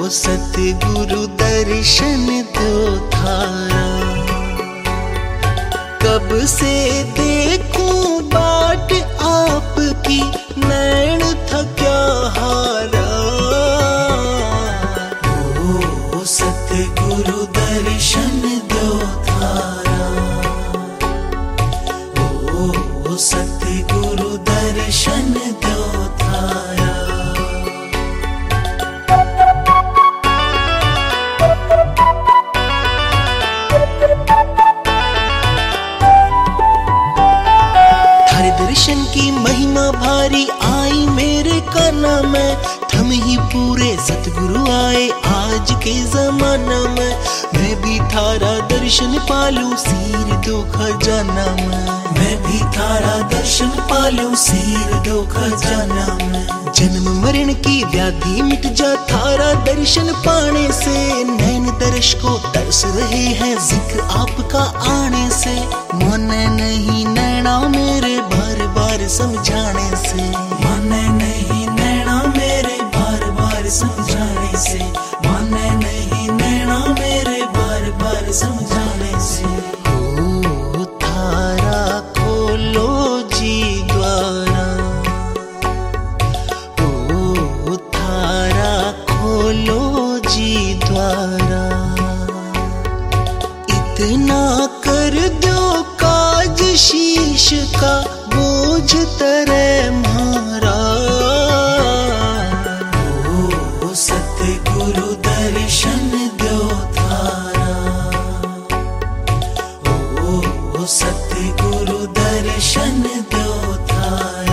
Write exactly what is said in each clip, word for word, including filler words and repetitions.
सतगुरु दर्शन दो थारा, कब से देखूं बाट आपकी नैन था क्या हारा। ओ सतगुरु दर्शन दो थारा, ओ सतगुरु दर्शन दो थारा। दर्शन की महिमा भारी आई मेरे काना में, थम ही पूरे सतगुरु आए आज के जमाना में। मैं भी थारा दर्शन पालूं सिर दो खजाना में, मैं भी थारा दर्शन पालूं सिर दो खजाना में। जन्म मरण की व्याधि मिट जा थारा दर्शन पाने से, नैन दर्श को तरस रहे हैं जिक्र आपका आने से। माने नहीं नैना मेरे बार बार समझाने से, माने नहीं नैना मेरे बार बार समझाने से, माने नहीं नैना मेरे बार बार समझाने से। ओ थारा खोलो जी द्वारा, ओ थारा खोलो जी द्वारा। इतना कर दो काज शीश का बोझ तरे मारा। ओ सतगुरु दर्शन दो थारा, ओ सतगुरु दर्शन दो थारा।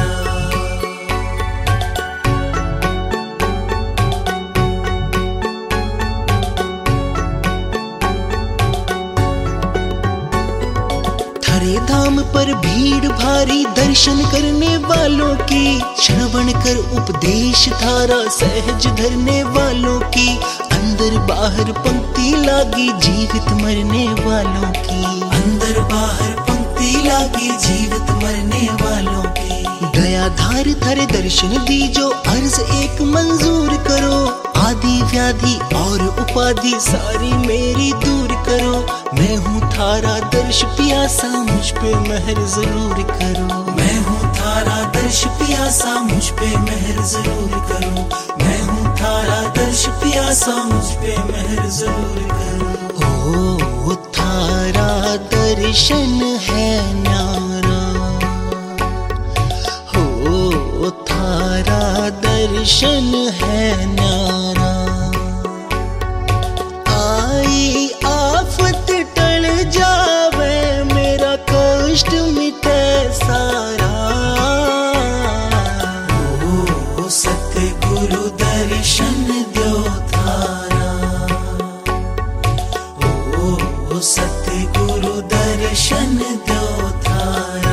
थारे धाम पर भीड़ भारी दर्शन करने वालों की, श्रवण कर उपदेश थारा सहज धरने वालों की। अंदर बाहर पंक्ति लागी जीवित मरने वालों की, अंदर बाहर पंक्ति लागी जीवित मरने वालों की। दया धार थारे दर्शन दीजो अर्ज एक मंजूर करो, आदि व्याधि और उपाधि सारी मेरी दूर करो। मैं हूँ थारा दर्श प्यासा मुझ पे मेहर जरूर करो, मैं हूँ थारा दर्श प्यासा मुझ पे मेहर जरूर करो, मैं हूँ थारा दर्श प्यासा मुझ पे मेहर जरूर करो। ओ थारा दर्शन है न्यारा, हो थारा दर्शन है न्यारा। आई आफत टल जावे मेरा कष्ट मिटे सारा। ओ सतगुरु दर्शन दो थारा, ओ सतगुरु दर्शन दो थारा।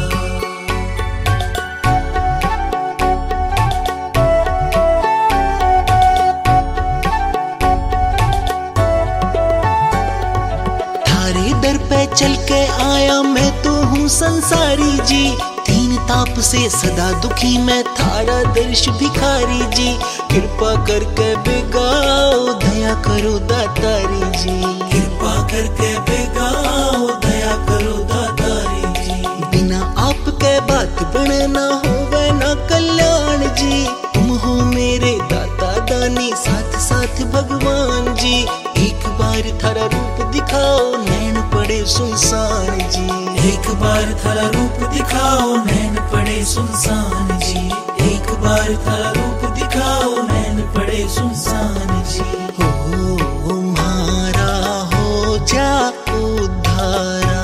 दर पे चल के आया मैं तो हूँ संसारी जी, तीन ताप से सदा दुखी मैं थारा दर्श भिखारी जी। कृपा करके बेगाओ दया करो दातारी जी, कृपा करके बेगाओ दया करो दातारी जी। बिना आपके बात बने ना होवे ना कल्याण जी, तुम हो मेरे दाता दानी साथ साथ भगवान जी। एक बार थारा रूप दिखाओ नैन पड़े सुनसान जी, एक बार थारा रूप दिखाओ नैन पड़े सुनसान जी, एक बार थारा रूप दिखाओ नैन पड़े सुनसान जी। हो मारा हो जा उद्धारा,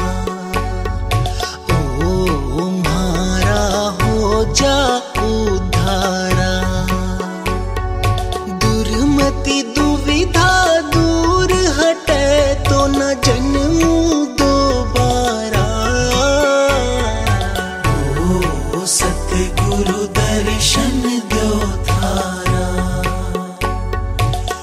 ओ मारा हो जा उद्धारा। दुर्मति दुविधा दूर हटे तो न जन्मू दोबारा। ओ सतगुरु दर्शन दो थारा,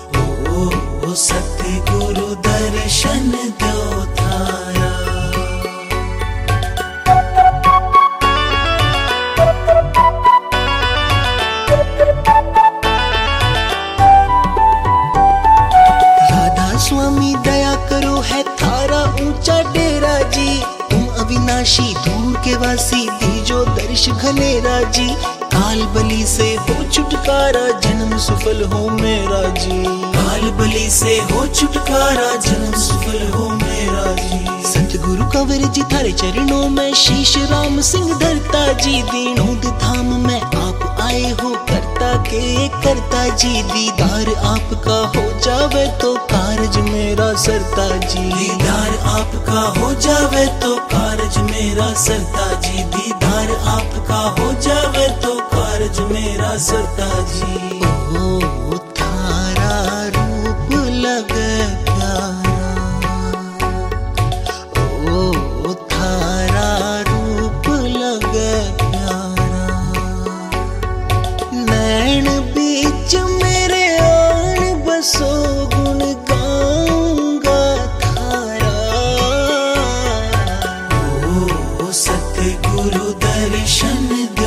वासी दीजो दर्श घनेरा जी। काल बलि से हो छुटकारा जन्म सुफल हो मेरा जी। काल बलि से हो छुटकारा जन्म सुफल हो मेरा जी। सतगुरु कंवर जी थारे चरणों में शीश राम सिंह धरता जी। दीनों धाम में आप आए हो करता के करता जी। दीदार आपका हो जावे तो कारज मेरा सरता जी। दीदार आपका हो जावे तो कारज मेरा सरता जी। दीदार आपका हो जावे तो कारज मेरा सरता जी। ओ थारा रूप लगे प्यारा, ओ थारा रूप लगे प्यारा। नैन बीच मेरे आन बसो गुण गाऊंगा थारा। ओ सतगुरु दर्शन